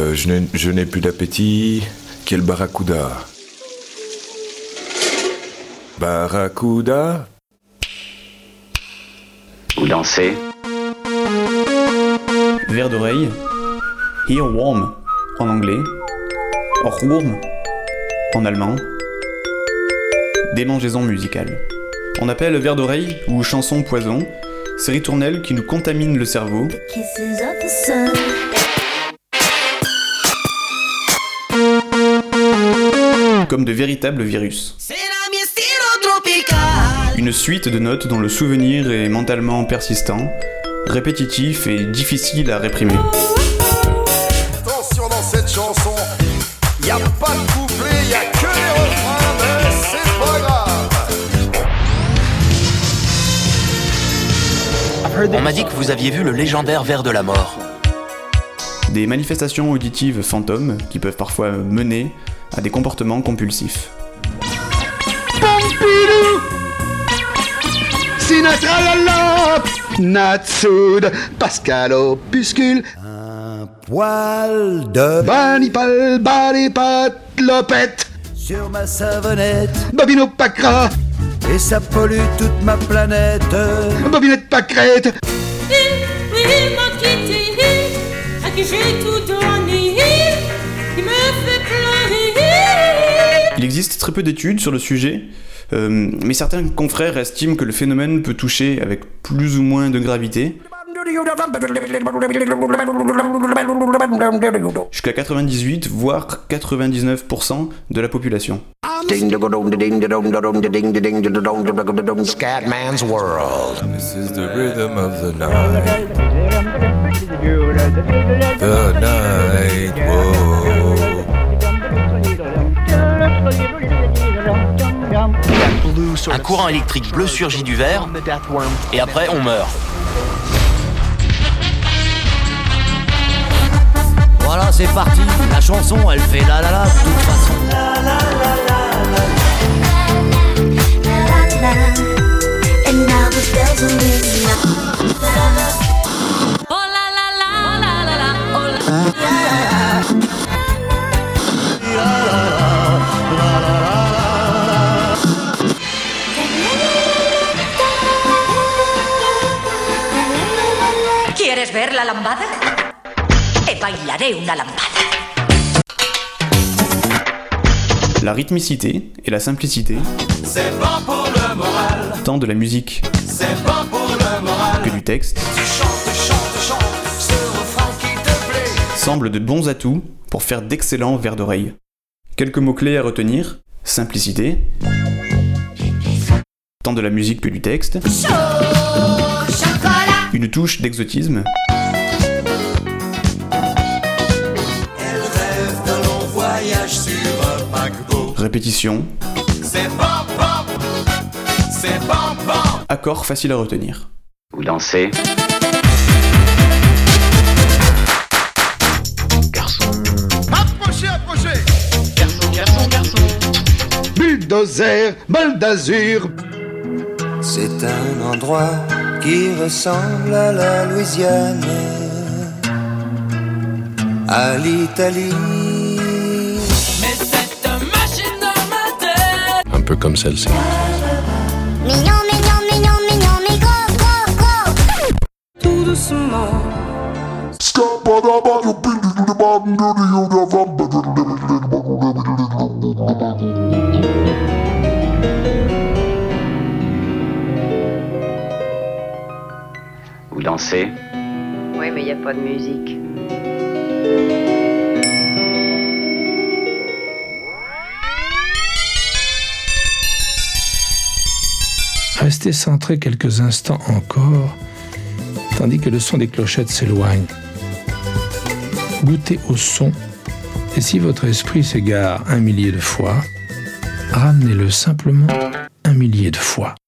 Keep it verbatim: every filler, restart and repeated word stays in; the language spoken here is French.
Euh, je n'ai, je n'ai plus d'appétit. Quel barracuda. Barracuda. Vous dansez. Verre d'oreille. Earworm en anglais. Ohrwurm en allemand. Démangeaison musicale. On appelle verre d'oreille ou chanson poison ces ritournelles qui nous contaminent le cerveau comme de véritables virus. Une suite de notes dont le souvenir est mentalement persistant, répétitif et difficile à réprimer. Attention dans cette chanson, y a pas de couplet, y a que les refrains, mais c'est pas grave. On m'a dit que vous aviez vu le légendaire Ver de la Mort. Des manifestations auditives fantômes qui peuvent parfois mener à des comportements compulsifs. Pompidou, Sinatra la lampe, Natsoud, Pascal Opuscule, un poil de Banipal, Banipat, Lopette, sur ma savonnette, Bobino Pacra, et ça pollue toute ma planète. Bobinette Pâquerette. Il, il m'a quitté, à qui j'ai tout donné, il me fait pleurer. Il existe très peu d'études sur le sujet, euh, mais certains confrères estiment que le phénomène peut toucher avec plus ou moins de gravité jusqu'à quatre-vingt-dix-huit voire quatre-vingt-dix-neuf pour cent de la population. Scatman's World. This is the rhythm of the night. The night, whoa. Un courant électrique bleu surgit du verre, et après on meurt. Voilà, c'est parti. La chanson, elle fait la la la de toute façon. Oh la la la, oh la la la, oh la la la. ¿Quieres ver la lambada? Te bailaré una lambada. La rythmicité et la simplicité, C'est bon pour le moral, tant de la musique c'est bon pour le moral. que du texte, Tu chantes, chantes, chantes, ce refrain qui te plaît. semblent de bons atouts pour faire d'excellents vers d'oreille. Quelques mots-clés à retenir: simplicité, tant de la musique que du texte, une touche d'exotisme, Elle rêve d'un long voyage sur un paquebot. répétition, C'est bon, bon, c'est bon, bon. accords faciles à retenir. Vous dansez. Garçon. Approchez, approchez. Garçon, garçon, garçon. Bulldozer, bol d'azur. C'est un endroit qui ressemble à la Louisiane, à l'Italie. Mais cette machine dans ma tête. Un peu comme celle-ci. Mignon, mignon, mignon, mignon, mais go, go, go. Tout doucement. Vous dansez. Oui, mais il n'y a pas de musique. Restez centré quelques instants encore, tandis que le son des clochettes s'éloigne. Goûtez au son, et si votre esprit s'égare un millier de fois, ramenez-le simplement un millier de fois.